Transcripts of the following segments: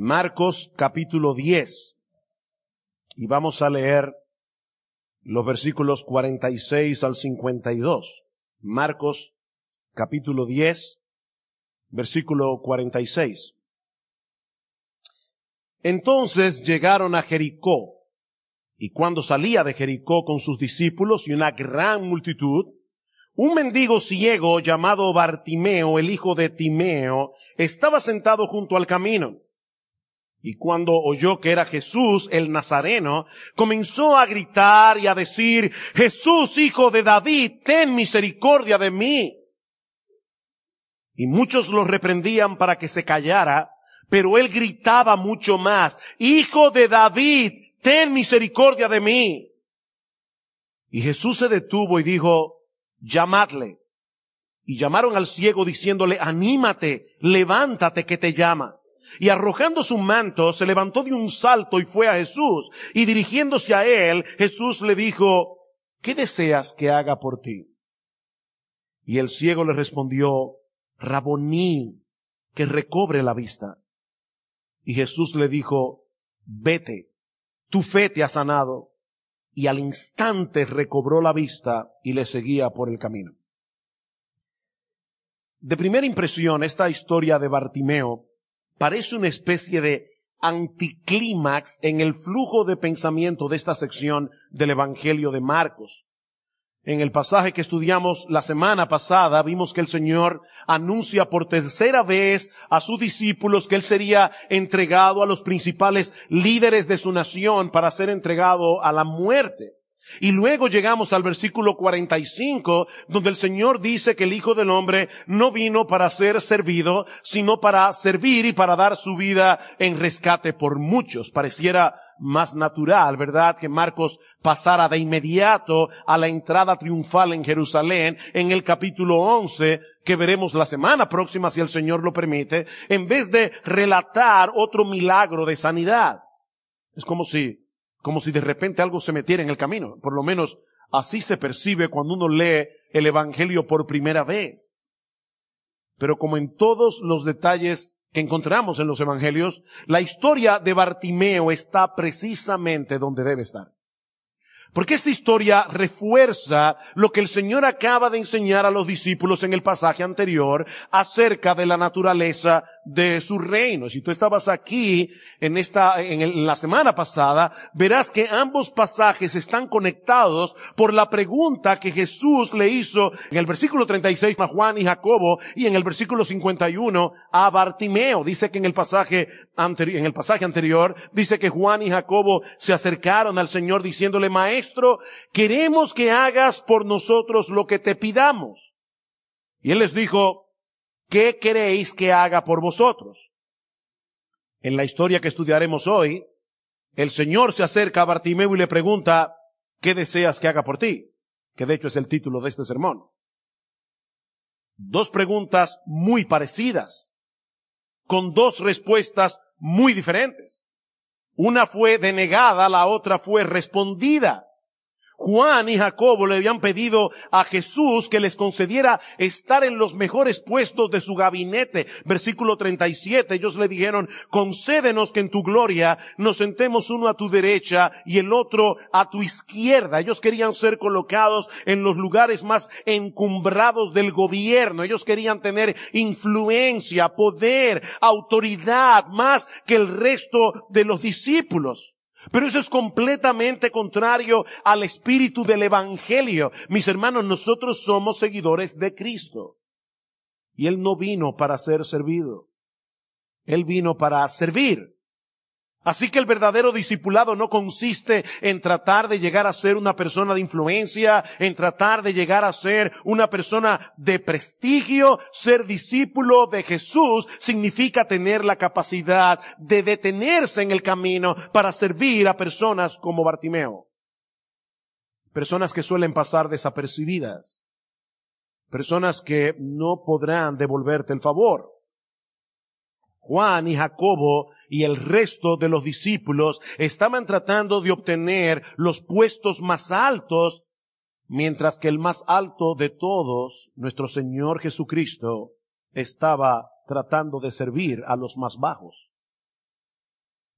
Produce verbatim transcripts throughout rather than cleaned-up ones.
Marcos capítulo diez, y vamos a leer los versículos cuarenta y seis al cincuenta y dos. Marcos capítulo diez, versículo cuarenta y seis. Entonces llegaron a Jericó, y cuando salía de Jericó con sus discípulos y una gran multitud, un mendigo ciego llamado Bartimeo, el hijo de Timeo, estaba sentado junto al camino. Y cuando oyó que era Jesús el Nazareno, comenzó a gritar y a decir: Jesús, hijo de David, ten misericordia de mí. Y muchos lo reprendían para que se callara, pero él gritaba mucho más: Hijo de David, ten misericordia de mí. Y Jesús se detuvo y dijo: llamadle. Y llamaron al ciego diciéndole: anímate, levántate que te llama. Y arrojando su manto, se levantó de un salto y fue a Jesús. Y dirigiéndose a él, Jesús le dijo: ¿qué deseas que haga por ti? Y el ciego le respondió: Raboní, que recobre la vista. Y Jesús le dijo: vete, tu fe te ha sanado. Y al instante recobró la vista y le seguía por el camino. De primera impresión, esta historia de Bartimeo parece una especie de anticlímax en el flujo de pensamiento de esta sección del Evangelio de Marcos. En el pasaje que estudiamos la semana pasada, vimos que el Señor anuncia por tercera vez a sus discípulos que Él sería entregado a los principales líderes de su nación para ser entregado a la muerte. Y luego llegamos al versículo cuarenta y cinco, donde el Señor dice que el Hijo del Hombre no vino para ser servido, sino para servir y para dar su vida en rescate por muchos. Pareciera más natural, ¿verdad?, que Marcos pasara de inmediato a la entrada triunfal en Jerusalén en el capítulo once, que veremos la semana próxima, si el Señor lo permite, en vez de relatar otro milagro de sanidad. Es como si Como si de repente algo se metiera en el camino. Por lo menos así se percibe cuando uno lee el Evangelio por primera vez. Pero como en todos los detalles que encontramos en los Evangelios, la historia de Bartimeo está precisamente donde debe estar. Porque esta historia refuerza lo que el Señor acaba de enseñar a los discípulos en el pasaje anterior acerca de la naturaleza de su reino. Si tú estabas aquí en esta, en, el, en la semana pasada, verás que ambos pasajes están conectados por la pregunta que Jesús le hizo en el versículo treinta y seis a Juan y Jacobo, y en el versículo cincuenta y uno a Bartimeo. Dice que en el pasaje anterior, en el pasaje anterior, dice que Juan y Jacobo se acercaron al Señor diciéndole: Maestro, queremos que hagas por nosotros lo que te pidamos. Y Él les dijo: ¿qué queréis que haga por vosotros? En la historia que estudiaremos hoy, el Señor se acerca a Bartimeo y le pregunta: ¿qué deseas que haga por ti? Que de hecho es el título de este sermón. Dos preguntas muy parecidas, con dos respuestas muy diferentes. Una fue denegada, la otra fue respondida. Juan y Jacobo le habían pedido a Jesús que les concediera estar en los mejores puestos de su gabinete. Versículo treinta y siete, ellos le dijeron: concédenos que en tu gloria nos sentemos uno a tu derecha y el otro a tu izquierda. Ellos querían ser colocados en los lugares más encumbrados del gobierno. Ellos querían tener influencia, poder, autoridad, más que el resto de los discípulos. Pero eso es completamente contrario al espíritu del Evangelio. Mis hermanos, nosotros somos seguidores de Cristo. Y Él no vino para ser servido. Él vino para servir. Así que el verdadero discipulado no consiste en tratar de llegar a ser una persona de influencia, en tratar de llegar a ser una persona de prestigio. Ser discípulo de Jesús significa tener la capacidad de detenerse en el camino para servir a personas como Bartimeo. Personas que suelen pasar desapercibidas. Personas que no podrán devolverte el favor. Juan y Jacobo y el resto de los discípulos estaban tratando de obtener los puestos más altos, mientras que el más alto de todos, nuestro Señor Jesucristo, estaba tratando de servir a los más bajos.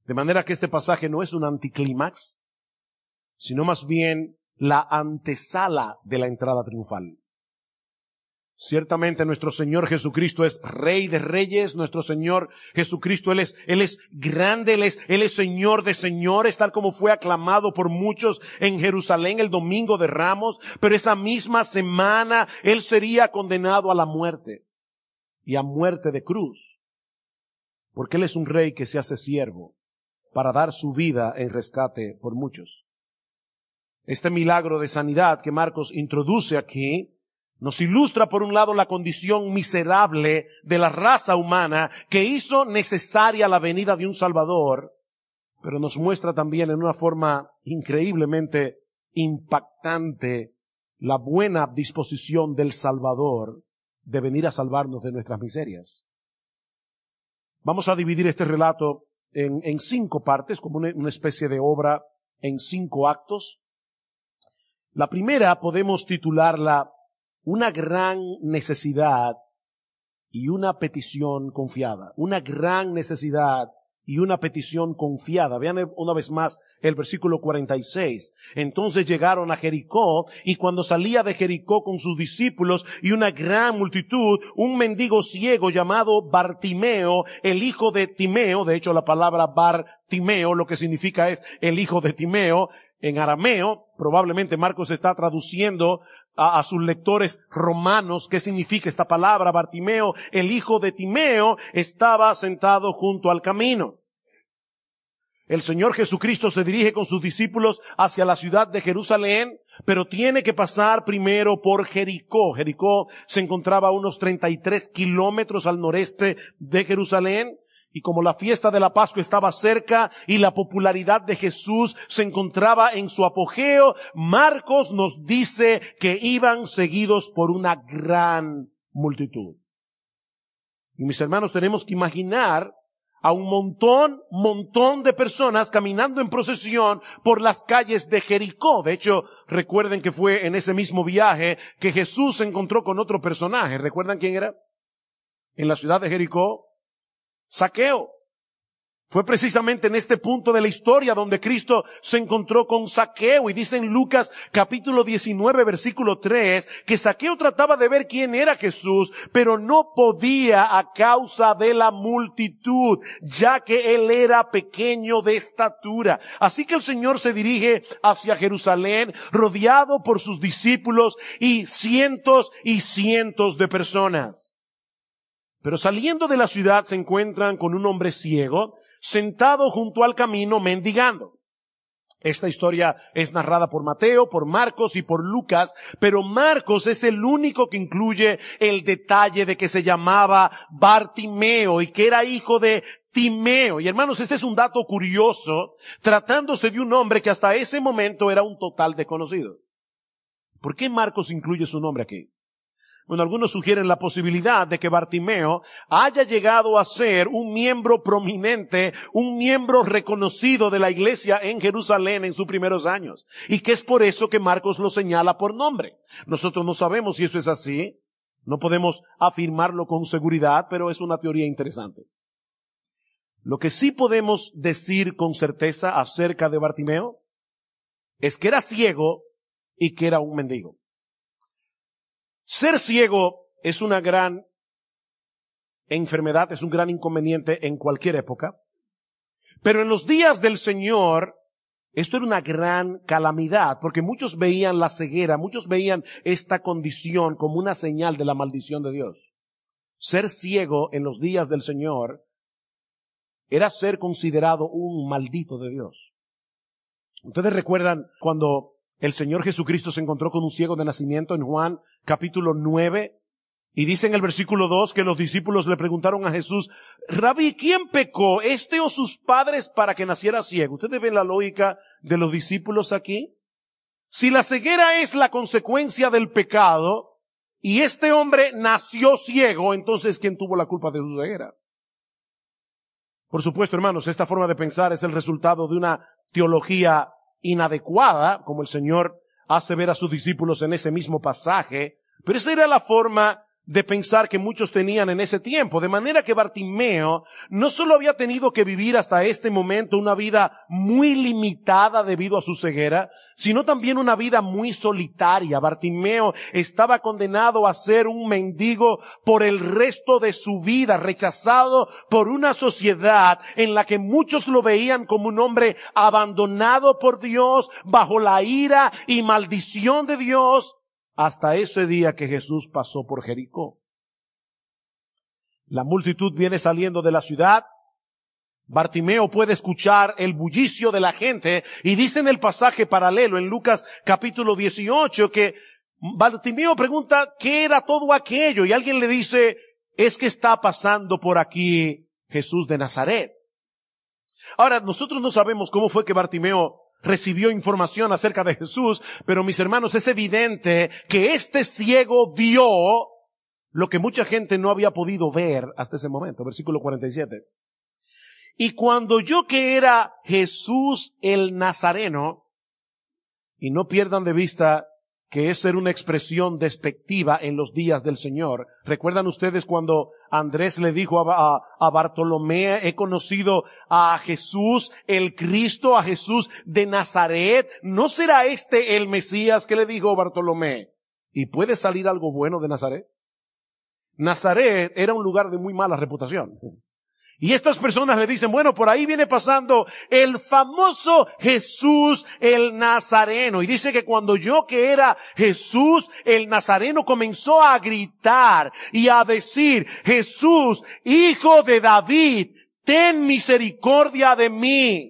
De manera que este pasaje no es un anticlímax, sino más bien la antesala de la entrada triunfal. Ciertamente nuestro Señor Jesucristo es Rey de Reyes, nuestro Señor Jesucristo, Él es, Él es grande, Él es, Él es Señor de señores, tal como fue aclamado por muchos en Jerusalén el domingo de Ramos, pero esa misma semana Él sería condenado a la muerte, y a muerte de cruz, porque Él es un Rey que se hace siervo para dar su vida en rescate por muchos. Este milagro de sanidad que Marcos introduce aquí nos ilustra por un lado la condición miserable de la raza humana que hizo necesaria la venida de un Salvador, pero nos muestra también en una forma increíblemente impactante la buena disposición del Salvador de venir a salvarnos de nuestras miserias. Vamos a dividir este relato en, en cinco partes, como una, una especie de obra en cinco actos. La primera podemos titularla Una gran necesidad y una petición confiada. Una gran necesidad y una petición confiada. Vean una vez más el versículo cuarenta y seis. Entonces llegaron a Jericó, y cuando salía de Jericó con sus discípulos y una gran multitud, un mendigo ciego llamado Bartimeo, el hijo de Timeo, de hecho la palabra Bartimeo lo que significa es el hijo de Timeo, en arameo, probablemente Marcos está traduciendo a, a sus lectores romanos qué significa esta palabra. Bartimeo, el hijo de Timeo, estaba sentado junto al camino. El Señor Jesucristo se dirige con sus discípulos hacia la ciudad de Jerusalén, pero tiene que pasar primero por Jericó. Jericó se encontraba a unos treinta y tres kilómetros al noreste de Jerusalén. Y como la fiesta de la Pascua estaba cerca y la popularidad de Jesús se encontraba en su apogeo, Marcos nos dice que iban seguidos por una gran multitud. Y mis hermanos, tenemos que imaginar a un montón, montón de personas caminando en procesión por las calles de Jericó. De hecho, recuerden que fue en ese mismo viaje que Jesús se encontró con otro personaje. ¿Recuerdan quién era? En la ciudad de Jericó, Zaqueo. Fue precisamente en este punto de la historia donde Cristo se encontró con Zaqueo, y dice en Lucas capítulo diecinueve versículo tres que Zaqueo trataba de ver quién era Jesús, pero no podía a causa de la multitud, ya que él era pequeño de estatura. Así que el Señor se dirige hacia Jerusalén rodeado por sus discípulos y cientos y cientos de personas. Pero saliendo de la ciudad se encuentran con un hombre ciego sentado junto al camino mendigando. Esta historia es narrada por Mateo, por Marcos y por Lucas, pero Marcos es el único que incluye el detalle de que se llamaba Bartimeo y que era hijo de Timeo. Y hermanos, este es un dato curioso, tratándose de un hombre que hasta ese momento era un total desconocido. ¿Por qué Marcos incluye su nombre aquí? Bueno, algunos sugieren la posibilidad de que Bartimeo haya llegado a ser un miembro prominente, un miembro reconocido de la iglesia en Jerusalén en sus primeros años, y que es por eso que Marcos lo señala por nombre. Nosotros no sabemos si eso es así, no podemos afirmarlo con seguridad, pero es una teoría interesante. Lo que sí podemos decir con certeza acerca de Bartimeo es que era ciego y que era un mendigo. Ser ciego es una gran enfermedad, es un gran inconveniente en cualquier época. Pero en los días del Señor, esto era una gran calamidad, porque muchos veían la ceguera, muchos veían esta condición como una señal de la maldición de Dios. Ser ciego en los días del Señor era ser considerado un maldito de Dios. Ustedes recuerdan cuando el Señor Jesucristo se encontró con un ciego de nacimiento en Juan capítulo nueve, y dice en el versículo dos que los discípulos le preguntaron a Jesús: Rabí, ¿quién pecó, este o sus padres, para que naciera ciego? ¿Ustedes ven la lógica de los discípulos aquí? Si la ceguera es la consecuencia del pecado y este hombre nació ciego, entonces ¿quién tuvo la culpa de su ceguera? Por supuesto, hermanos, esta forma de pensar es el resultado de una teología inadecuada, como el Señor hace ver a sus discípulos en ese mismo pasaje, pero esa era la forma de pensar que muchos tenían en ese tiempo. De manera que Bartimeo no solo había tenido que vivir hasta este momento una vida muy limitada debido a su ceguera, sino también una vida muy solitaria. Bartimeo estaba condenado a ser un mendigo por el resto de su vida, rechazado por una sociedad en la que muchos lo veían como un hombre abandonado por Dios, bajo la ira y maldición de Dios, hasta ese día que Jesús pasó por Jericó. La multitud viene saliendo de la ciudad. Bartimeo puede escuchar el bullicio de la gente y dice en el pasaje paralelo en Lucas capítulo dieciocho que Bartimeo pregunta ¿qué era todo aquello? Y alguien le dice, es que está pasando por aquí Jesús de Nazaret. Ahora, nosotros no sabemos cómo fue que Bartimeo recibió información acerca de Jesús, pero mis hermanos, es evidente que este ciego vio lo que mucha gente no había podido ver hasta ese momento. Versículo cuarenta y siete. Y cuando yo que era Jesús el Nazareno, y no pierdan de vista que es ser una expresión despectiva en los días del Señor. ¿Recuerdan ustedes cuando Andrés le dijo a, a, a Bartolomé, he conocido a Jesús el Cristo, a Jesús de Nazaret? ¿No será este el Mesías que le dijo Bartolomé? ¿Y puede salir algo bueno de Nazaret? Nazaret era un lugar de muy mala reputación. Y estas personas le dicen, bueno, por ahí viene pasando el famoso Jesús el Nazareno. Y dice que cuando yo que era Jesús el Nazareno comenzó a gritar y a decir, Jesús, hijo de David, ten misericordia de mí.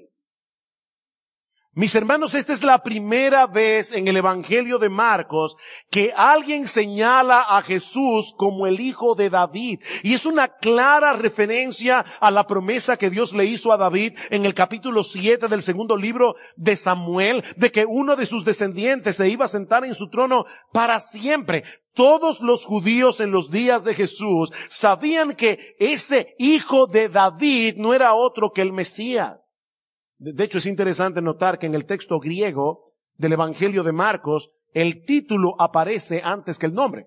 Mis hermanos, esta es la primera vez en el Evangelio de Marcos que alguien señala a Jesús como el hijo de David. Y es una clara referencia a la promesa que Dios le hizo a David en el capítulo siete del segundo libro de Samuel, de que uno de sus descendientes se iba a sentar en su trono para siempre. Todos los judíos en los días de Jesús sabían que ese hijo de David no era otro que el Mesías. De hecho, es interesante notar que en el texto griego del Evangelio de Marcos, el título aparece antes que el nombre.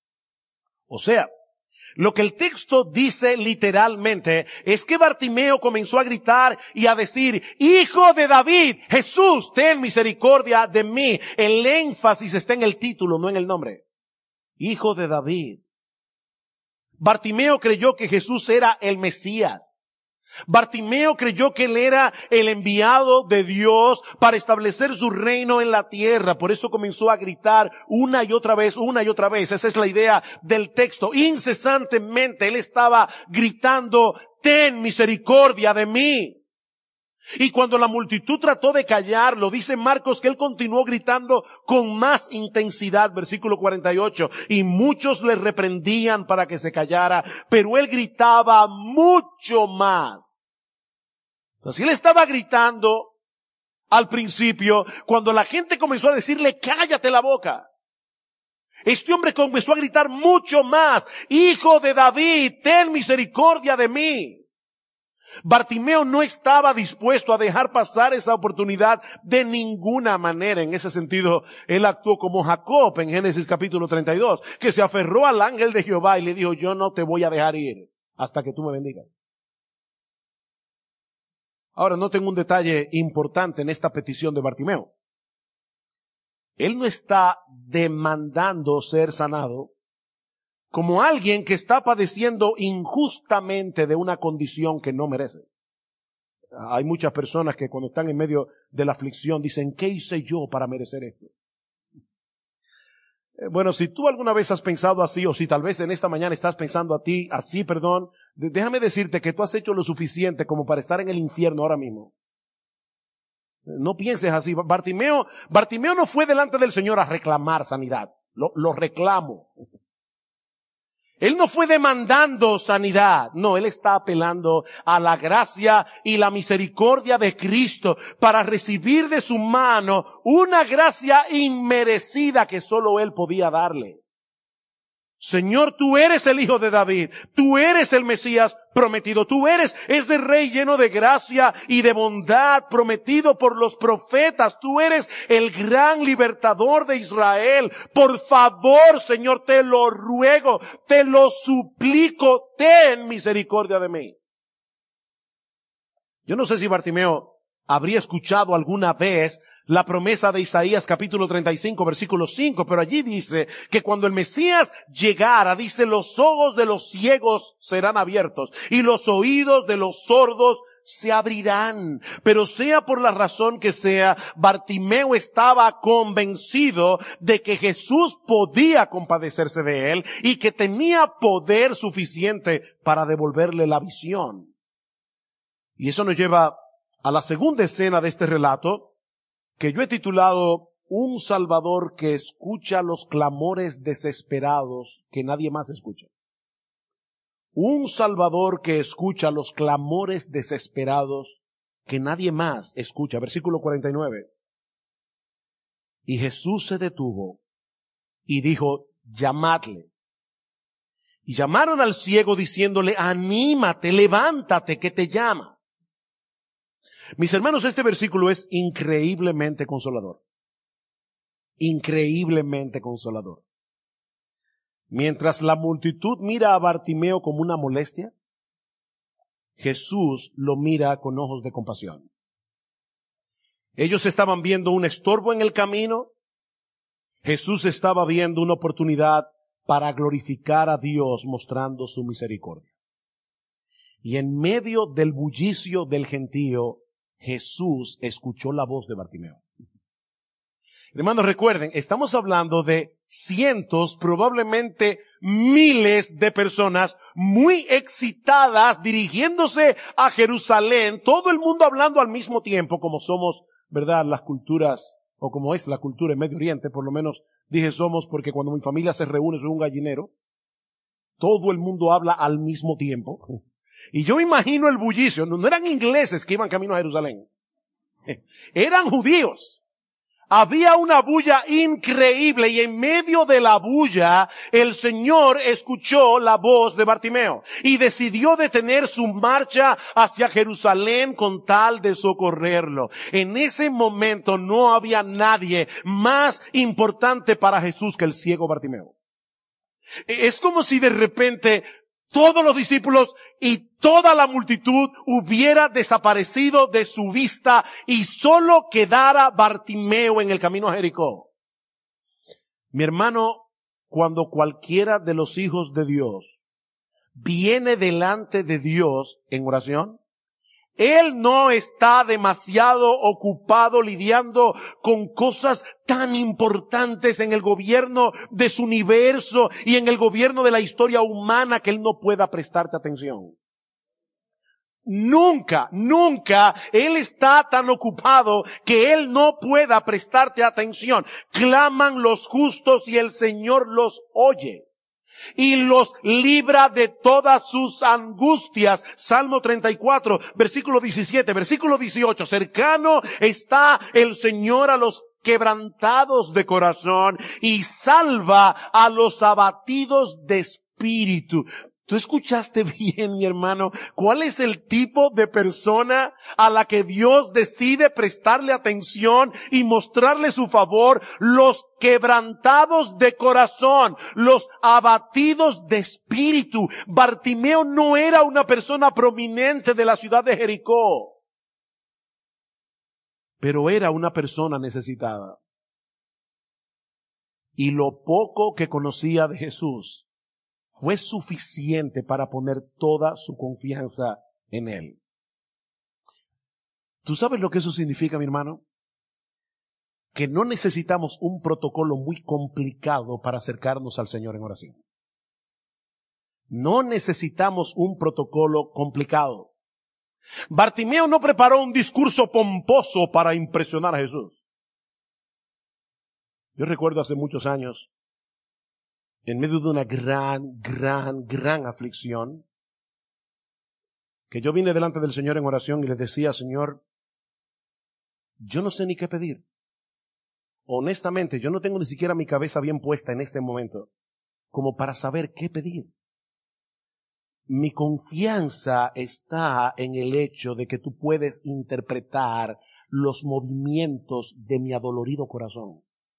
O sea, lo que el texto dice literalmente es que Bartimeo comenzó a gritar y a decir, Hijo de David, Jesús, ten misericordia de mí. El énfasis está en el título, no en el nombre. Hijo de David. Bartimeo creyó que Jesús era el Mesías. Bartimeo creyó que él era el enviado de Dios para establecer su reino en la tierra. Por eso comenzó a gritar una y otra vez, una y otra vez. Esa es la idea del texto. Incesantemente él estaba gritando, ten misericordia de mí. Y cuando la multitud trató de callarlo, dice Marcos que él continuó gritando con más intensidad, versículo cuarenta y ocho, y muchos le reprendían para que se callara, pero él gritaba mucho más. Entonces él estaba gritando al principio, cuando la gente comenzó a decirle, cállate la boca. Este hombre comenzó a gritar mucho más, Hijo de David, ten misericordia de mí. Bartimeo no estaba dispuesto a dejar pasar esa oportunidad de ninguna manera. En ese sentido, él actuó como Jacob en Génesis capítulo treinta y dos, que se aferró al ángel de Jehová y le dijo, yo no te voy a dejar ir hasta que tú me bendigas. Ahora, noten un detalle importante en esta petición de Bartimeo. Él no está demandando ser sanado como alguien que está padeciendo injustamente de una condición que no merece. Hay muchas personas que cuando están en medio de la aflicción dicen, ¿qué hice yo para merecer esto? Bueno, si tú alguna vez has pensado así, o si tal vez en esta mañana estás pensando a ti, así, perdón, déjame decirte que tú has hecho lo suficiente como para estar en el infierno ahora mismo. No pienses así. Bartimeo, Bartimeo no fue delante del Señor a reclamar sanidad. Lo, lo reclamo. Él no fue demandando sanidad, no, él está apelando a la gracia y la misericordia de Cristo para recibir de su mano una gracia inmerecida que solo él podía darle. Señor, tú eres el Hijo de David, tú eres el Mesías prometido, tú eres ese Rey lleno de gracia y de bondad prometido por los profetas, tú eres el gran libertador de Israel. Por favor, Señor, te lo ruego, te lo suplico, ten misericordia de mí. Yo no sé si Bartimeo habría escuchado alguna vez la promesa de Isaías capítulo treinta y cinco versículo cinco, pero allí dice que cuando el Mesías llegara, dice, los ojos de los ciegos serán abiertos y los oídos de los sordos se abrirán. Pero sea por la razón que sea, Bartimeo estaba convencido de que Jesús podía compadecerse de él y que tenía poder suficiente para devolverle la visión. Y eso nos lleva a la segunda escena de este relato, que yo he titulado Un Salvador que escucha los clamores desesperados que nadie más escucha. Un Salvador que escucha los clamores desesperados que nadie más escucha. Versículo cuarenta y nueve. Y Jesús se detuvo y dijo, llamadle. Y llamaron al ciego diciéndole, anímate, levántate, que te llama. Mis hermanos, este versículo es increíblemente consolador. Increíblemente consolador. Mientras la multitud mira a Bartimeo como una molestia, Jesús lo mira con ojos de compasión. Ellos estaban viendo un estorbo en el camino. Jesús estaba viendo una oportunidad para glorificar a Dios mostrando su misericordia. Y en medio del bullicio del gentío, Jesús escuchó la voz de Bartimeo. Hermanos, recuerden, estamos hablando de cientos, probablemente miles de personas muy excitadas dirigiéndose a Jerusalén, todo el mundo hablando al mismo tiempo, como somos, ¿verdad?, las culturas, o como es la cultura en Medio Oriente, por lo menos dije somos porque cuando mi familia se reúne soy un gallinero, todo el mundo habla al mismo tiempo. Y yo imagino el bullicio, no, no eran ingleses que iban camino a Jerusalén, eran judíos. Había una bulla increíble y en medio de la bulla el Señor escuchó la voz de Bartimeo y decidió detener su marcha hacia Jerusalén con tal de socorrerlo. En ese momento no había nadie más importante para Jesús que el ciego Bartimeo. Es como si de repente todos los discípulos y toda la multitud hubiera desaparecido de su vista y solo quedara Bartimeo en el camino a Jericó. Mi hermano, cuando cualquiera de los hijos de Dios viene delante de Dios en oración, Él no está demasiado ocupado lidiando con cosas tan importantes en el gobierno de su universo y en el gobierno de la historia humana que Él no pueda prestarte atención. Nunca, nunca Él está tan ocupado que Él no pueda prestarte atención. Claman los justos y el Señor los oye y los libra de todas sus angustias. Salmo treinta y cuatro, versículo diecisiete, versículo dieciocho. Cercano está el Señor a los quebrantados de corazón y salva a los abatidos de espíritu. ¿Tú escuchaste bien, mi hermano? ¿Cuál es el tipo de persona a la que Dios decide prestarle atención y mostrarle su favor? Los quebrantados de corazón, los abatidos de espíritu. Bartimeo no era una persona prominente de la ciudad de Jericó, pero era una persona necesitada. Y lo poco que conocía de Jesús fue suficiente para poner toda su confianza en Él. ¿Tú sabes lo que eso significa, mi hermano? Que no necesitamos un protocolo muy complicado para acercarnos al Señor en oración. No necesitamos un protocolo complicado. Bartimeo no preparó un discurso pomposo para impresionar a Jesús. Yo recuerdo hace muchos años, en medio de una gran, gran, gran aflicción, que yo vine delante del Señor en oración y le decía, Señor, yo no sé ni qué pedir. Honestamente, yo no tengo ni siquiera mi cabeza bien puesta en este momento. como para saber qué pedir. Mi confianza está en el hecho de que tú puedes interpretar los movimientos de mi adolorido corazón.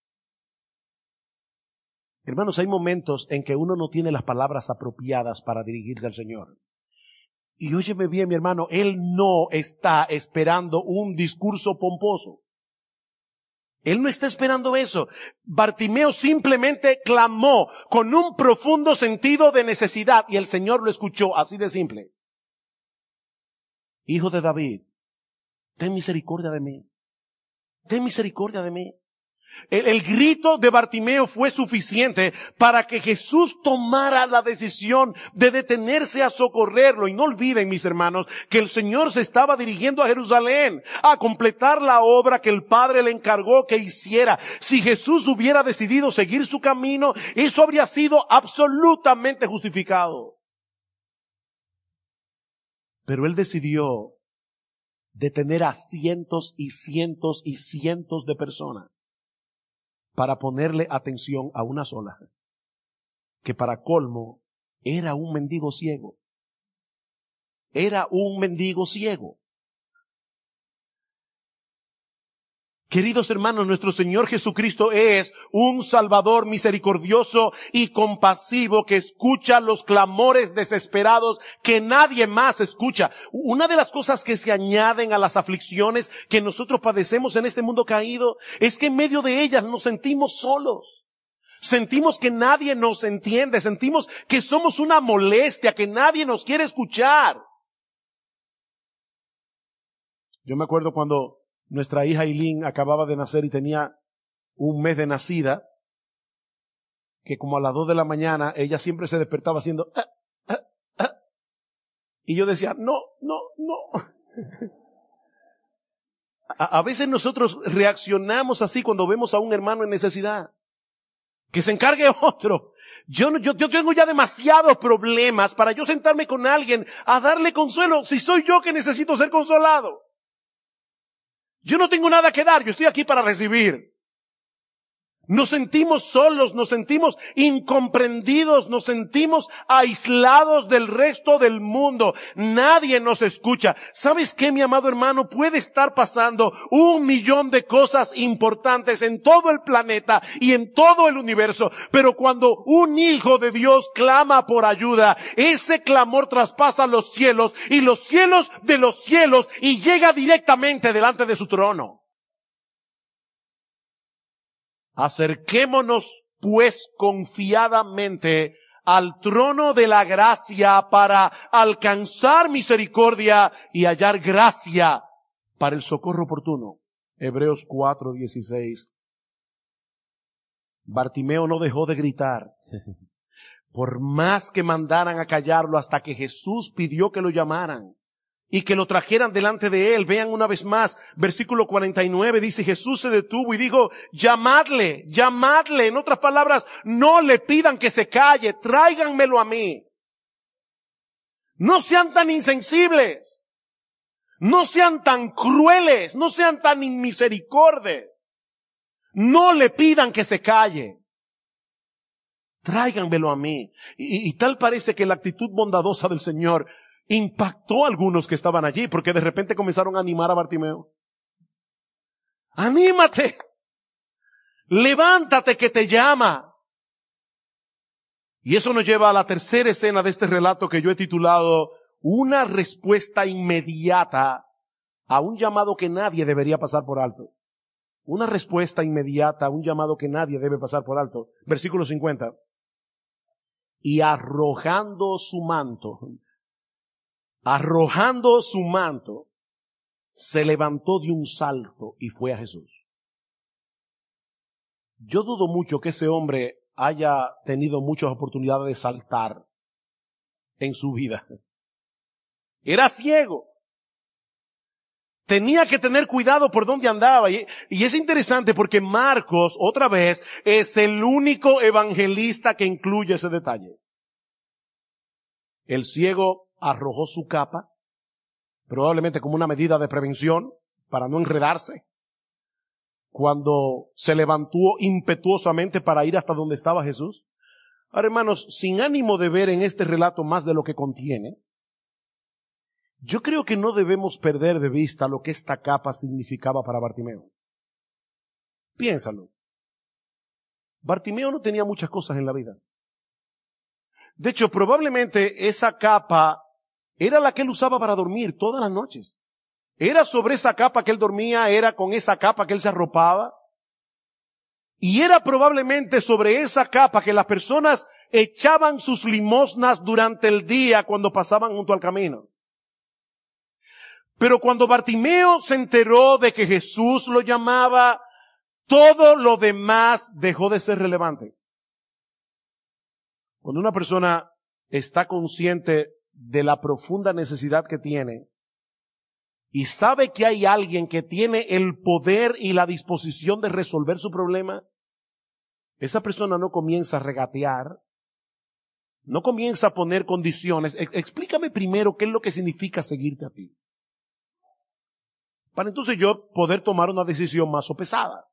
Hermanos, hay momentos en que uno no tiene las palabras apropiadas para dirigirse al Señor. Y óyeme bien, mi hermano, Él no está esperando un discurso pomposo. Él no está esperando eso. Bartimeo simplemente clamó con un profundo sentido de necesidad y el Señor lo escuchó, así de simple. Hijo de David, ten misericordia de mí. Ten misericordia de mí. El, el grito de Bartimeo fue suficiente para que Jesús tomara la decisión de detenerse a socorrerlo. Y no olviden, mis hermanos, que el Señor se estaba dirigiendo a Jerusalén a completar la obra que el Padre le encargó que hiciera. Si Jesús hubiera decidido seguir su camino, eso habría sido absolutamente justificado. Pero Él decidió detener a cientos y cientos y cientos de personas para ponerle atención a una sola, que para colmo era un mendigo ciego. Era un mendigo ciego. Queridos hermanos, nuestro Señor Jesucristo es un Salvador misericordioso y compasivo que escucha los clamores desesperados que nadie más escucha. Una de las cosas que se añaden a las aflicciones que nosotros padecemos en este mundo caído es que en medio de ellas nos sentimos solos. Sentimos que nadie nos entiende, sentimos que somos una molestia, que nadie nos quiere escuchar. Yo me acuerdo cuando nuestra hija Eileen acababa de nacer y tenía un mes de nacida, que como a las dos de la mañana ella siempre se despertaba haciendo ah, ah, ah. Y yo decía, no, no, no. A, a veces nosotros reaccionamos así cuando vemos a un hermano en necesidad. Que se encargue otro. Yo, no, yo, yo tengo ya demasiados problemas para yo sentarme con alguien a darle consuelo si soy yo que necesito ser consolado. Yo no tengo nada que dar, yo estoy aquí para recibir. Nos sentimos solos, nos sentimos incomprendidos, nos sentimos aislados del resto del mundo. Nadie nos escucha. ¿Sabes qué, mi amado hermano? Puede estar pasando un millón de cosas importantes en todo el planeta y en todo el universo. Pero cuando un hijo de Dios clama por ayuda, ese clamor traspasa los cielos y los cielos de los cielos y llega directamente delante de su trono. Acerquémonos, pues, confiadamente al trono de la gracia para alcanzar misericordia y hallar gracia para el socorro oportuno. Hebreos cuatro dieciséis. Bartimeo no dejó de gritar, por más que mandaran a callarlo hasta que Jesús pidió que lo llamaran y que lo trajeran delante de él. Vean una vez más, versículo cuarenta y nueve, dice, Jesús se detuvo y dijo, llamadle, llamadle. En otras palabras, no le pidan que se calle, tráiganmelo a mí. No sean tan insensibles, no sean tan crueles, no sean tan inmisericordes. No le pidan que se calle. Tráiganmelo a mí. Y, y tal parece que la actitud bondadosa del Señor impactó a algunos que estaban allí, porque de repente comenzaron a animar a Bartimeo. ¡Anímate! ¡Levántate que te llama! Y eso nos lleva a la tercera escena de este relato que yo he titulado Una respuesta inmediata a un llamado que nadie debería pasar por alto. Una respuesta inmediata a un llamado que nadie debe pasar por alto. Versículo cincuenta. Y arrojando su manto, arrojando su manto, se levantó de un salto y fue a Jesús. Yo dudo mucho que ese hombre haya tenido muchas oportunidades de saltar en su vida. Era ciego. Tenía que tener cuidado por dónde andaba. Y, y es interesante porque Marcos, otra vez, es el único evangelista que incluye ese detalle. El ciego arrojó su capa, probablemente como una medida de prevención, para no enredarse. Cuando se levantó impetuosamente para ir hasta donde estaba Jesús, Ahora, hermanos, sin ánimo de ver en este relato más de lo que contiene, yo creo que no debemos perder de vista lo que esta capa significaba para Bartimeo. Piénsalo. Bartimeo no tenía muchas cosas en la vida. De hecho, probablemente esa capa era la que él usaba para dormir todas las noches. Era sobre esa capa que él dormía, era con esa capa que él se arropaba. Y era probablemente sobre esa capa que las personas echaban sus limosnas durante el día cuando pasaban junto al camino. Pero cuando Bartimeo se enteró de que Jesús lo llamaba, todo lo demás dejó de ser relevante. Cuando una persona está consciente de la profunda necesidad que tiene y sabe que hay alguien que tiene el poder y la disposición de resolver su problema, esa persona no comienza a regatear, no comienza a poner condiciones. Explícame primero qué es lo que significa seguirte a ti, para entonces yo poder tomar una decisión más sopesada.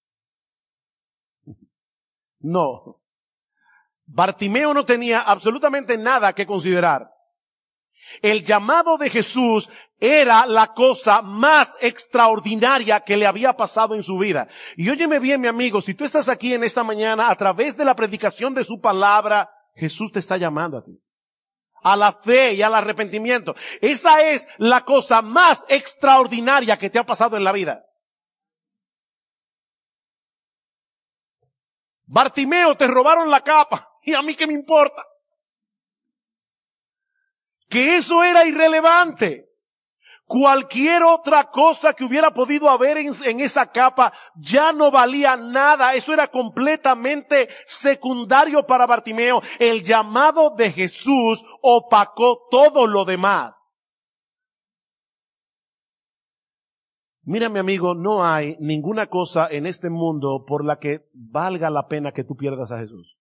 No. Bartimeo no tenía absolutamente nada que considerar. El llamado de Jesús era la cosa más extraordinaria que le había pasado en su vida. Y óyeme bien, mi amigo, si tú estás aquí en esta mañana, a través de la predicación de su palabra, Jesús te está llamando a ti, a la fe y al arrepentimiento. Esa es la cosa más extraordinaria que te ha pasado en la vida. Bartimeo, te robaron la capa. ¿Y a mí qué me importa? Que eso era irrelevante. Cualquier otra cosa que hubiera podido haber en, en esa capa ya no valía nada. Eso era completamente secundario para Bartimeo. El llamado de Jesús opacó todo lo demás. Mira, mi amigo, no hay ninguna cosa en este mundo por la que valga la pena que tú pierdas a Jesús.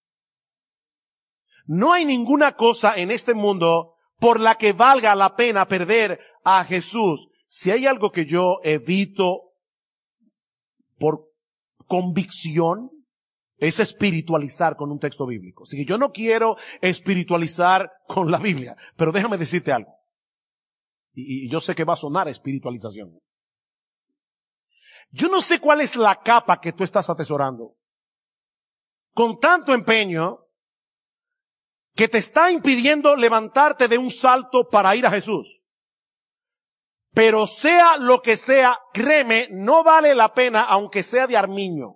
No hay ninguna cosa en este mundo por la que valga la pena perder a Jesús. Si hay algo que yo evito por convicción, es espiritualizar con un texto bíblico. Así que yo no quiero espiritualizar con la Biblia, pero déjame decirte algo. Y, y yo sé que va a sonar a espiritualización. Yo no sé cuál es la capa que tú estás atesorando con tanto empeño que te está impidiendo levantarte de un salto para ir a Jesús. Pero sea lo que sea, créeme, no vale la pena, aunque sea de armiño.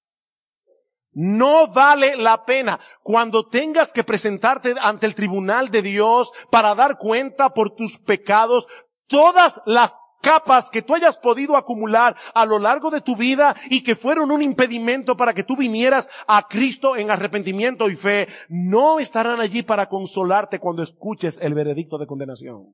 No vale la pena. Cuando tengas que presentarte ante el tribunal de Dios para dar cuenta por tus pecados, todas las capas que tú hayas podido acumular a lo largo de tu vida y que fueron un impedimento para que tú vinieras a Cristo en arrepentimiento y fe, no estarán allí para consolarte cuando escuches el veredicto de condenación.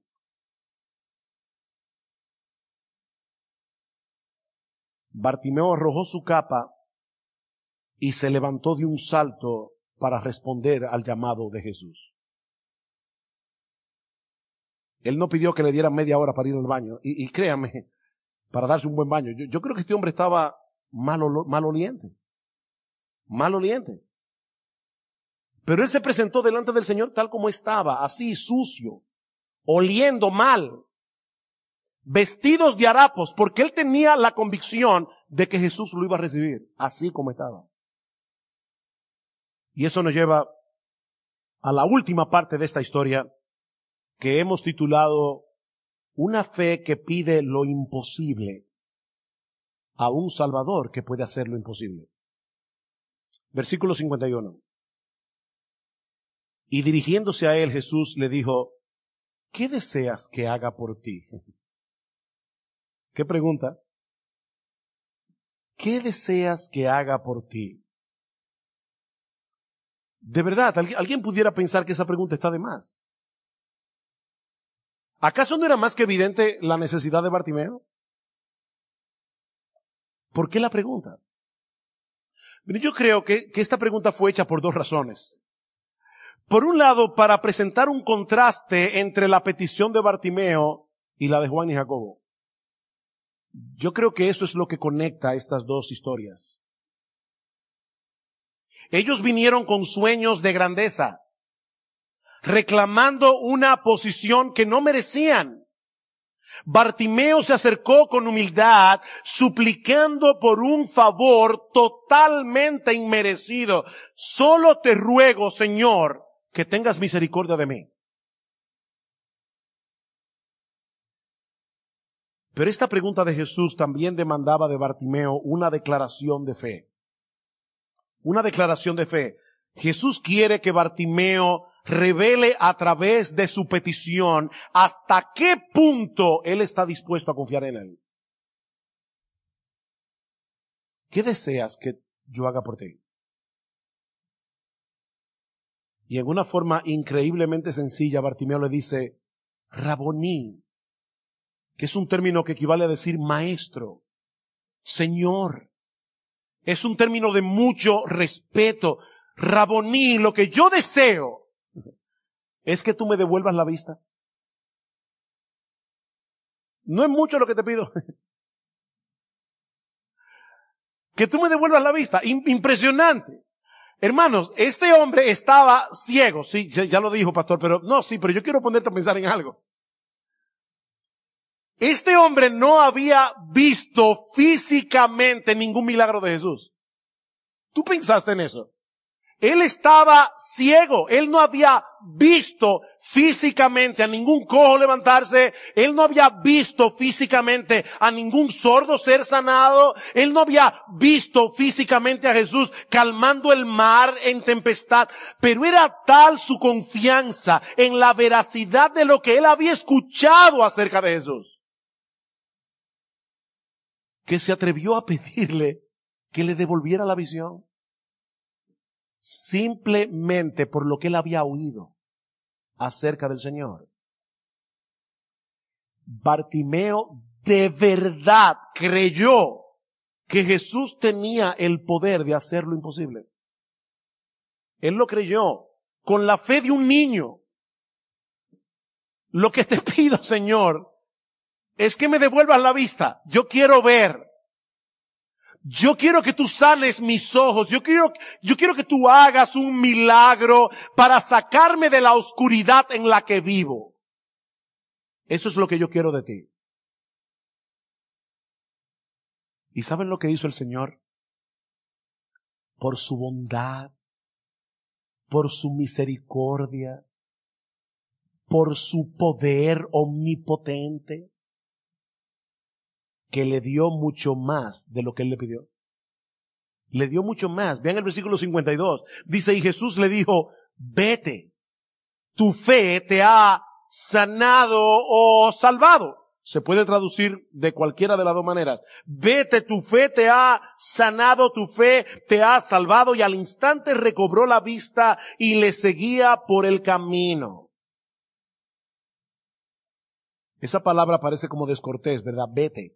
Bartimeo arrojó su capa y se levantó de un salto para responder al llamado de Jesús. Él no pidió que le dieran media hora para ir al baño. Y, y créanme, para darse un buen baño. Yo, yo creo que este hombre estaba mal, maloliente. Maloliente. Pero él se presentó delante del Señor tal como estaba, así sucio, oliendo mal, vestidos de harapos, porque él tenía la convicción de que Jesús lo iba a recibir, así como estaba. Y eso nos lleva a la última parte de esta historia, que hemos titulado Una fe que pide lo imposible a un Salvador que puede hacer lo imposible. Versículo cincuenta y uno. Y dirigiéndose a él, Jesús le dijo, ¿qué deseas que haga por ti? ¿Qué pregunta? ¿Qué deseas que haga por ti? De verdad, alguien pudiera pensar que esa pregunta está de más. ¿Acaso no era más que evidente la necesidad de Bartimeo? ¿Por qué la pregunta? Yo creo que, que esta pregunta fue hecha por dos razones. Por un lado, para presentar un contraste entre la petición de Bartimeo y la de Juan y Jacobo. Yo creo que eso es lo que conecta estas dos historias. Ellos vinieron con sueños de grandeza, reclamando una posición que no merecían. Bartimeo se acercó con humildad, suplicando por un favor totalmente inmerecido. Solo te ruego, Señor, que tengas misericordia de mí. Pero esta pregunta de Jesús también demandaba de Bartimeo una declaración de fe. Una declaración de fe. Jesús quiere que Bartimeo revele a través de su petición hasta qué punto él está dispuesto a confiar en él. ¿Qué deseas que yo haga por ti? Y en una forma increíblemente sencilla, Bartimeo le dice, Raboní, que es un término que equivale a decir maestro, Señor. Es un término de mucho respeto. Raboní, lo que yo deseo es que tú me devuelvas la vista. No es mucho lo que te pido. Que tú me devuelvas la vista. Impresionante. Hermanos, este hombre estaba ciego. Sí, ya lo dijo, pastor, pero no, sí, pero yo quiero ponerte a pensar en algo. Este hombre no había visto físicamente ningún milagro de Jesús. ¿Tú pensaste en eso? Él estaba ciego. Él no había visto físicamente a ningún cojo levantarse. Él no había visto físicamente a ningún sordo ser sanado. Él no había visto físicamente a Jesús calmando el mar en tempestad. Pero era tal su confianza en la veracidad de lo que él había escuchado acerca de Jesús, que se atrevió a pedirle que le devolviera la visión. Simplemente por lo que él había oído acerca del Señor. Bartimeo de verdad creyó que Jesús tenía el poder de hacer lo imposible. Él lo creyó con la fe de un niño. Lo que te pido, Señor, es que me devuelvas la vista. Yo quiero ver. Yo quiero que tú sanes mis ojos. Yo quiero, yo quiero que tú hagas un milagro para sacarme de la oscuridad en la que vivo. Eso es lo que yo quiero de ti. ¿Y saben lo que hizo el Señor? Por su bondad, por su misericordia, por su poder omnipotente, que le dio mucho más de lo que él le pidió. Le dio mucho más. Vean el versículo cincuenta y dos. Dice, y Jesús le dijo, vete, tu fe te ha sanado o salvado. Se puede traducir de cualquiera de las dos maneras. Vete, tu fe te ha sanado, tu fe te ha salvado. Y al instante recobró la vista y le seguía por el camino. Esa palabra parece como descortés, ¿verdad? Vete.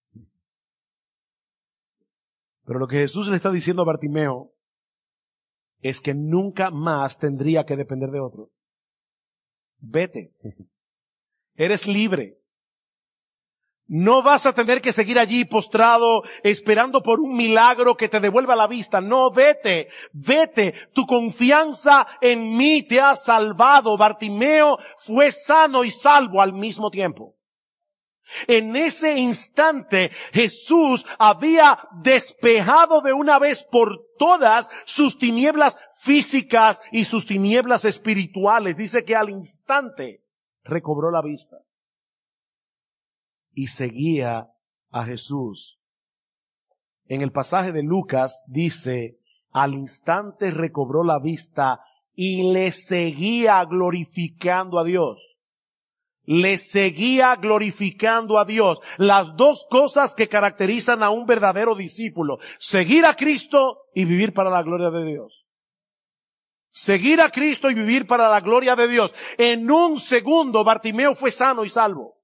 Pero lo que Jesús le está diciendo a Bartimeo es que nunca más tendría que depender de otro. Vete. Eres libre. No vas a tener que seguir allí postrado esperando por un milagro que te devuelva la vista. No, vete, vete. Tu confianza en mí te ha salvado. Bartimeo fue sano y salvo al mismo tiempo. En ese instante Jesús había despejado de una vez por todas sus tinieblas físicas y sus tinieblas espirituales. Dice que al instante recobró la vista y seguía a Jesús. En el pasaje de Lucas dice, al instante recobró la vista y le seguía glorificando a Dios. Le seguía glorificando a Dios. Las dos cosas que caracterizan a un verdadero discípulo. Seguir a Cristo y vivir para la gloria de Dios. Seguir a Cristo y vivir para la gloria de Dios. En un segundo Bartimeo fue sano y salvo.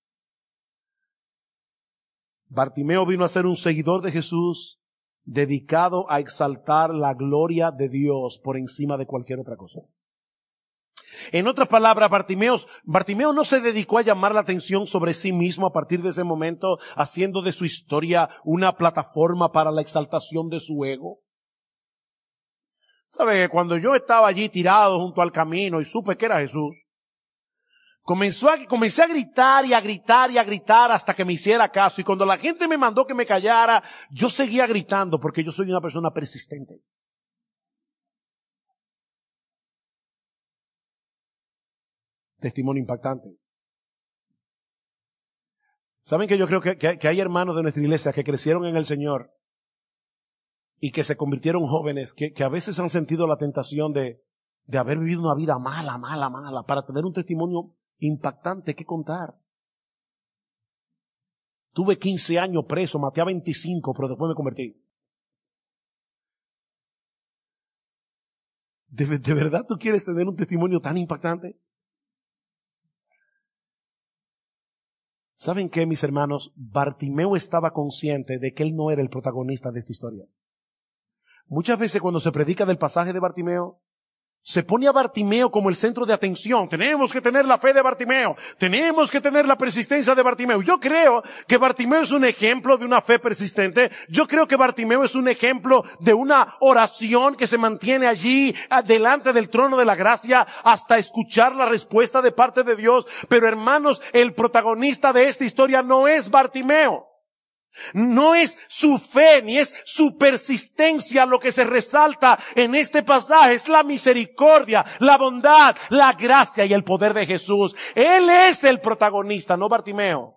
Bartimeo vino a ser un seguidor de Jesús, dedicado a exaltar la gloria de Dios por encima de cualquier otra cosa. En otras palabras, Bartimeo, Bartimeo no se dedicó a llamar la atención sobre sí mismo a partir de ese momento, haciendo de su historia una plataforma para la exaltación de su ego. ¿Sabe? Cuando yo estaba allí tirado junto al camino y supe que era Jesús, comenzó a, comencé a gritar y a gritar y a gritar hasta que me hiciera caso. Y cuando la gente me mandó que me callara, yo seguía gritando porque yo soy una persona persistente. Testimonio impactante. ¿Saben que yo creo que, que, que hay hermanos de nuestra iglesia que crecieron en el Señor y que se convirtieron jóvenes, que, que a veces han sentido la tentación de, de haber vivido una vida mala, mala, mala, para tener un testimonio impactante que contar? Tuve quince años preso, maté a veinticinco, pero después me convertí. ¿De, de verdad tú quieres tener un testimonio tan impactante? ¿Saben qué, mis hermanos? Bartimeo estaba consciente de que él no era el protagonista de esta historia. Muchas veces cuando se predica del pasaje de Bartimeo, se pone a Bartimeo como el centro de atención. Tenemos que tener la fe de Bartimeo. Tenemos que tener la persistencia de Bartimeo. Yo creo que Bartimeo es un ejemplo de una fe persistente. Yo creo que Bartimeo es un ejemplo de una oración que se mantiene allí delante del trono de la gracia hasta escuchar la respuesta de parte de Dios. Pero hermanos, el protagonista de esta historia no es Bartimeo. No es su fe ni es su persistencia lo que se resalta en este pasaje, es la misericordia, la bondad, la gracia y el poder de Jesús. Él es el protagonista, no Bartimeo.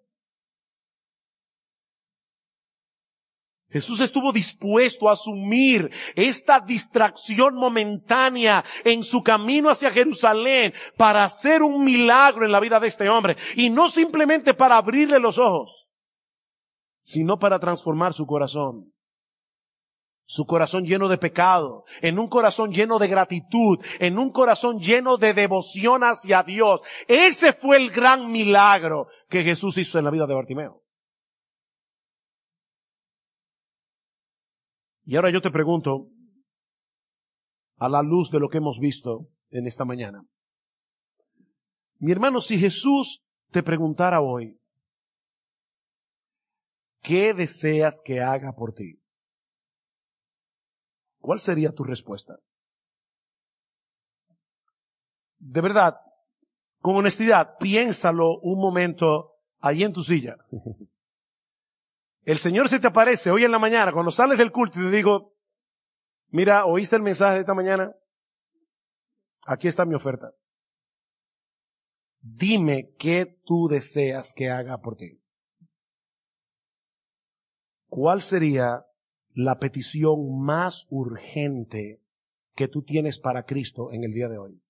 Jesús estuvo dispuesto a asumir esta distracción momentánea en su camino hacia Jerusalén para hacer un milagro en la vida de este hombre, y no simplemente para abrirle los ojos, sino para transformar su corazón. Su corazón lleno de pecado, en un corazón lleno de gratitud, en un corazón lleno de devoción hacia Dios. Ese fue el gran milagro que Jesús hizo en la vida de Bartimeo. Y ahora yo te pregunto, a la luz de lo que hemos visto en esta mañana, mi hermano, si Jesús te preguntara hoy, ¿qué deseas que haga por ti? ¿Cuál sería tu respuesta? De verdad, con honestidad, piénsalo un momento allí en tu silla. El Señor se te aparece hoy en la mañana, cuando sales del culto, y te digo, mira, ¿oíste el mensaje de esta mañana? Aquí está mi oferta. Dime qué tú deseas que haga por ti. ¿Cuál sería la petición más urgente que tú tienes para Cristo en el día de hoy?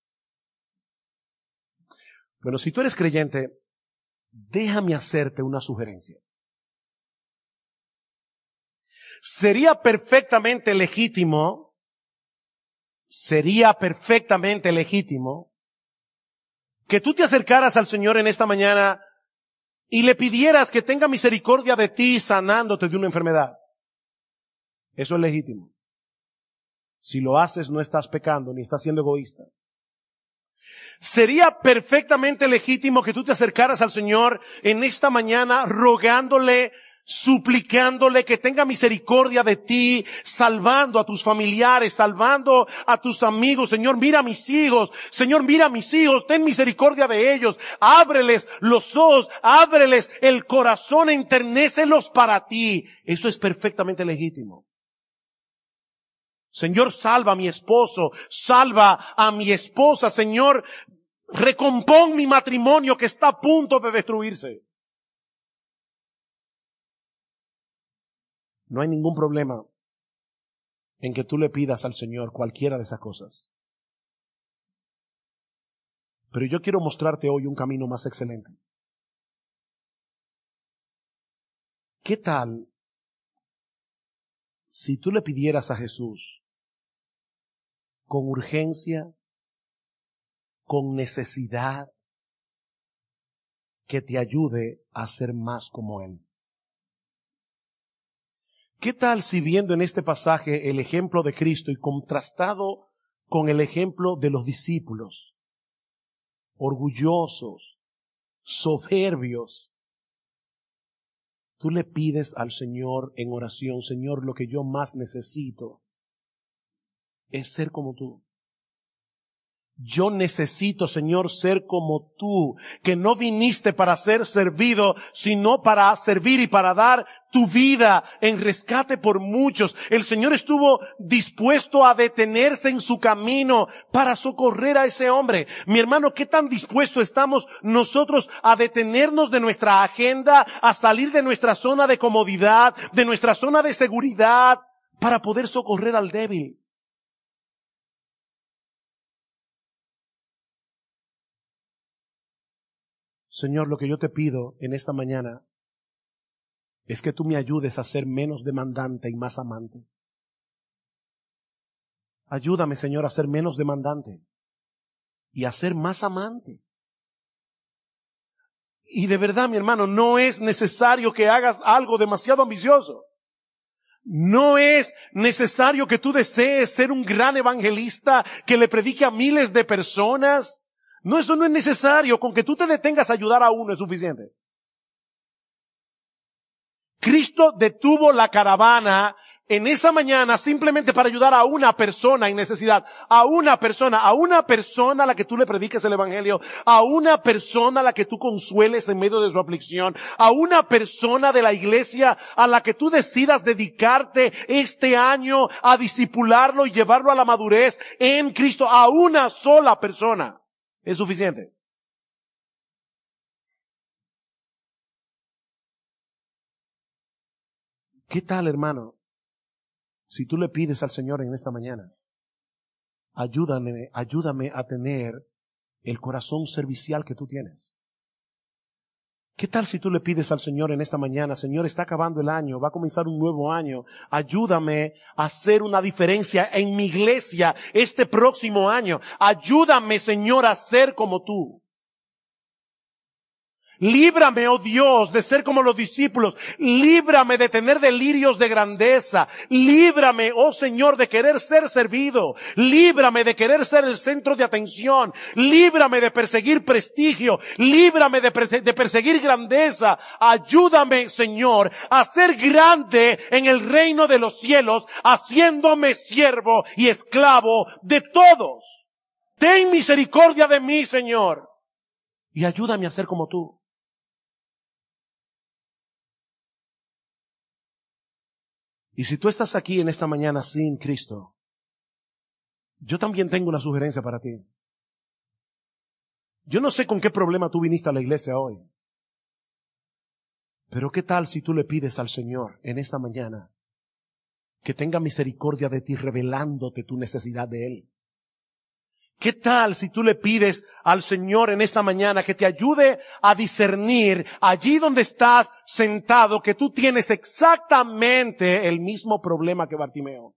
Bueno, si tú eres creyente, déjame hacerte una sugerencia. Sería perfectamente legítimo, sería perfectamente legítimo que tú te acercaras al Señor en esta mañana y le pidieras que tenga misericordia de ti sanándote de una enfermedad. Eso es legítimo. Si lo haces, no estás pecando ni estás siendo egoísta. Sería perfectamente legítimo que tú te acercaras al Señor en esta mañana rogándole, suplicándole que tenga misericordia de ti, salvando a tus familiares, salvando a tus amigos. Señor, mira a mis hijos. Señor, mira a mis hijos. Ten misericordia de ellos. Ábreles los ojos, ábreles el corazón, enternécelos para ti. Eso es perfectamente legítimo. Señor, salva a mi esposo, salva a mi esposa. Señor, recompón mi matrimonio que está a punto de destruirse. No hay ningún problema en que tú le pidas al Señor cualquiera de esas cosas. Pero yo quiero mostrarte hoy un camino más excelente. ¿Qué tal si tú le pidieras a Jesús con urgencia, con necesidad, que te ayude a ser más como Él? ¿Qué tal si viendo en este pasaje el ejemplo de Cristo y contrastado con el ejemplo de los discípulos, orgullosos, soberbios, tú le pides al Señor en oración, Señor, lo que yo más necesito es ser como tú. Yo necesito, Señor, ser como tú, que no viniste para ser servido, sino para servir y para dar tu vida en rescate por muchos. El Señor estuvo dispuesto a detenerse en su camino para socorrer a ese hombre. Mi hermano, ¿qué tan dispuestos estamos nosotros a detenernos de nuestra agenda, a salir de nuestra zona de comodidad, de nuestra zona de seguridad, para poder socorrer al débil? Señor, lo que yo te pido en esta mañana es que tú me ayudes a ser menos demandante y más amante. Ayúdame, Señor, a ser menos demandante y a ser más amante. Y de verdad, mi hermano, no es necesario que hagas algo demasiado ambicioso. No es necesario que tú desees ser un gran evangelista que le predique a miles de personas. No, eso no es necesario. Con que tú te detengas a ayudar a uno es suficiente. Cristo detuvo la caravana en esa mañana simplemente para ayudar a una persona en necesidad. A una persona, a una persona a la que tú le prediques el evangelio. A una persona a la que tú consueles en medio de su aflicción. A una persona de la iglesia a la que tú decidas dedicarte este año a discipularlo y llevarlo a la madurez en Cristo. A una sola persona. Es suficiente. ¿Qué tal, hermano? Si tú le pides al Señor en esta mañana, ayúdame, ayúdame a tener el corazón servicial que tú tienes. ¿Qué tal si tú le pides al Señor en esta mañana, Señor, está acabando el año, va a comenzar un nuevo año, ayúdame a hacer una diferencia en mi iglesia este próximo año, ayúdame, Señor, a ser como tú. Líbrame, oh Dios, de ser como los discípulos. Líbrame de tener delirios de grandeza. Líbrame, oh Señor, de querer ser servido. Líbrame de querer ser el centro de atención. Líbrame de perseguir prestigio. Líbrame de, de perseguir grandeza. Ayúdame, Señor, a ser grande en el reino de los cielos, haciéndome siervo y esclavo de todos. Ten misericordia de mí, Señor, y ayúdame a ser como tú. Y si tú estás aquí en esta mañana sin Cristo, yo también tengo una sugerencia para ti. Yo no sé con qué problema tú viniste a la iglesia hoy, pero ¿qué tal si tú le pides al Señor en esta mañana que tenga misericordia de ti, revelándote tu necesidad de Él? ¿Qué tal si tú le pides al Señor en esta mañana que te ayude a discernir allí donde estás sentado que tú tienes exactamente el mismo problema que Bartimeo?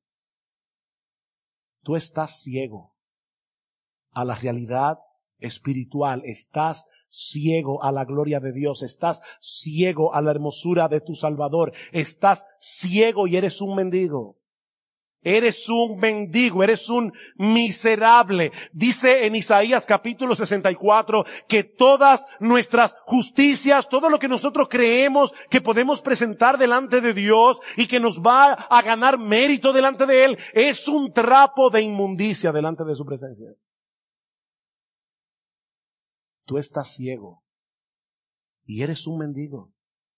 Tú estás ciego a la realidad espiritual, estás ciego a la gloria de Dios, estás ciego a la hermosura de tu Salvador, estás ciego y eres un mendigo. Eres un mendigo, eres un miserable. Dice en Isaías capítulo sesenta y cuatro que todas nuestras justicias, todo lo que nosotros creemos que podemos presentar delante de Dios y que nos va a ganar mérito delante de Él, es un trapo de inmundicia delante de su presencia. Tú estás ciego y eres un mendigo.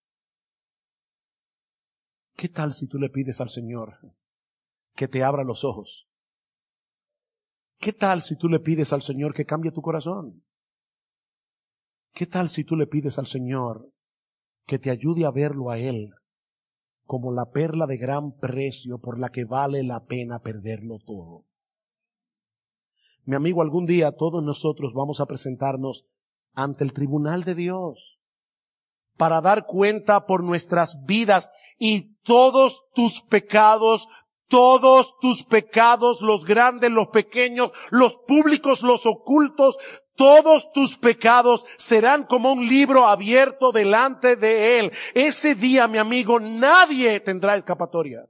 ¿Qué tal si tú le pides al Señor que te abra los ojos? ¿Qué tal si tú le pides al Señor que cambie tu corazón? ¿Qué tal si tú le pides al Señor que te ayude a verlo a Él como la perla de gran precio por la que vale la pena perderlo todo? Mi amigo, algún día todos nosotros vamos a presentarnos ante el tribunal de Dios para dar cuenta por nuestras vidas, y todos tus pecados, todos tus pecados, los grandes, los pequeños, los públicos, los ocultos, todos tus pecados serán como un libro abierto delante de Él. Ese día, mi amigo, nadie tendrá escapatoria,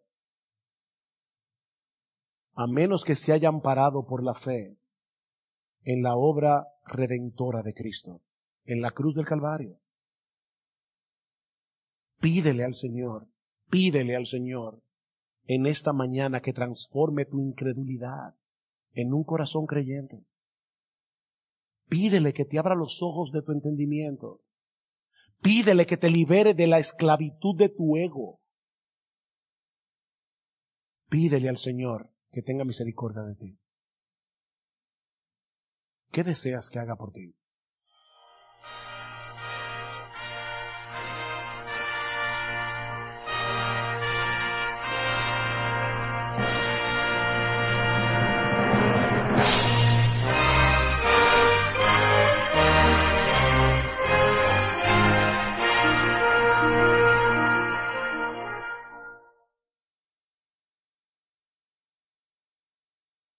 a menos que se haya amparado por la fe en la obra redentora de Cristo, en la cruz del Calvario. Pídele al Señor, pídele al Señor. en esta mañana que transforme tu incredulidad en un corazón creyente. Pídele que te abra los ojos de tu entendimiento. Pídele que te libere de la esclavitud de tu ego. Pídele al Señor que tenga misericordia de ti. ¿Qué deseas que haga por ti?